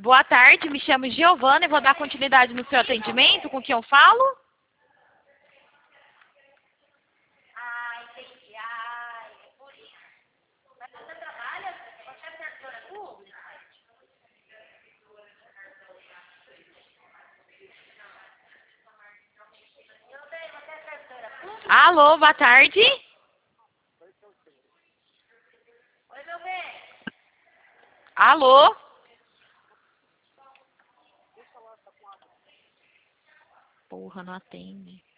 Boa tarde, me chamo Giovana e vou dar continuidade no seu atendimento. Com quem eu falo? Entendi. É por isso. Mas você trabalha? Você é servidora pública? Meu bem, você é servidora pública? Alô, boa tarde. Oi, meu bem. Alô? Porra, não atende.